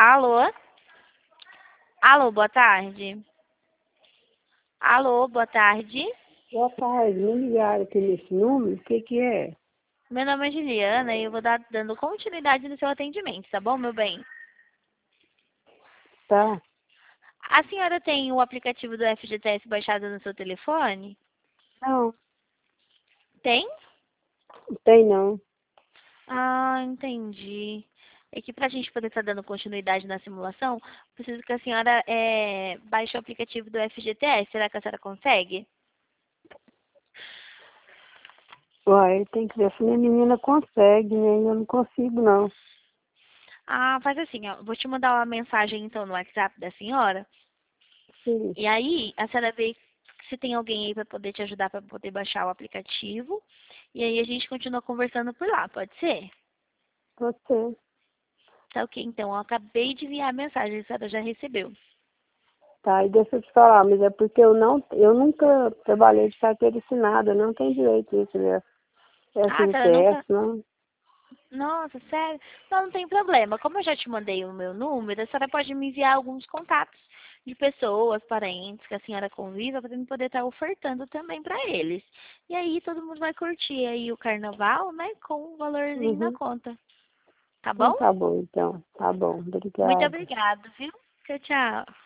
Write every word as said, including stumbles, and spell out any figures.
Alô? Alô, boa tarde. Alô, boa tarde. Boa tarde, me ligaram aqui nesse número, o que que é? Meu nome é Juliana e eu vou dar dando continuidade no seu atendimento, tá bom, meu bem? Tá? A senhora tem o aplicativo do F G T S baixado no seu telefone? Não, Tem? não tem não. Ah, entendi. É que para a gente poder estar dando continuidade na simulação, preciso que a senhora é, baixe o aplicativo do F G T S. Será que a senhora consegue? Uai, tem que ver se minha menina consegue, né? Eu não consigo não. Ah, faz assim, ó. Vou te mandar uma mensagem então no WhatsApp da senhora. Sim, E aí, a senhora vê se tem alguém aí para poder te ajudar para poder baixar o aplicativo. E aí a gente continua conversando por lá, pode ser? pode ser. Tá ok, então. Eu acabei de enviar a mensagem, a senhora já recebeu. Tá, e deixa eu te falar, mas é porque eu não, eu nunca trabalhei de carteira assinada, eu não tenho direito a isso, né? Ah, a senhora F G T S, nunca... não. Nossa, sério? Não, não tem problema. Como eu já te mandei o meu número, a senhora pode me enviar alguns contatos de pessoas, parentes que a senhora conviva para eu poder estar ofertando também para eles. E aí todo mundo vai curtir aí o carnaval, né, com um valorzinho na Uhum. conta. Tá Então bom? tá bom, então. Tá bom, Muito obrigada. obrigada, viu? Tchau, tchau.